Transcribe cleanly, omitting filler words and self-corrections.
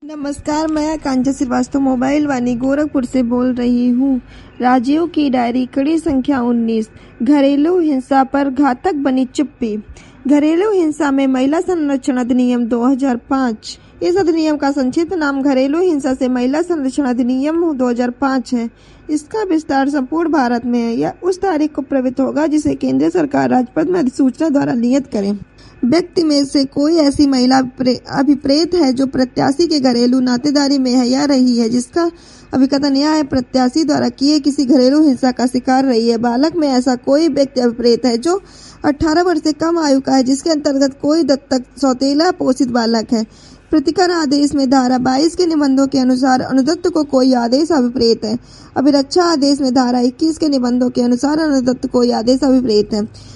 नमस्कार, मैं आकांक्षा श्रीवास्तव मोबाइल वानी गोरखपुर से बोल रही हूँ। राजीव की डायरी कड़ी संख्या 19। घरेलू हिंसा पर घातक बनी चुप्पी। घरेलू हिंसा में महिला संरक्षण अधिनियम 2005। इस अधिनियम का संक्षिप्त नाम घरेलू हिंसा से महिला संरक्षण अधिनियम 2005 है। इसका विस्तार संपूर्ण भारत में है। यह उस तारीख को प्रवृत्त होगा जिसे केंद्र सरकार राजपत्र में अधिसूचना द्वारा नियत करे। व्यक्ति में से कोई ऐसी महिला अभिप्रेत है जो प्रत्याशी के घरेलू नातेदारी में है या रही है, जिसका अभिकथन यह है प्रत्याशी द्वारा किए किसी घरेलू हिंसा का शिकार रही है। बालक में ऐसा कोई व्यक्ति अभिप्रेत है जो 18 वर्ष से कम आयु का है, जिसके अंतर्गत कोई दत्तक सौतेला पोषित बालक है। प्रतिकर आदेश में धारा 22 के निबंधों के अनुसार अनुदत्त को कोई आदेश अभिप्रेत है। अभिरक्षा आदेश में धारा 21 के निबंधों के अनुसार अनुदत्त कोई आदेश अभिप्रेत है।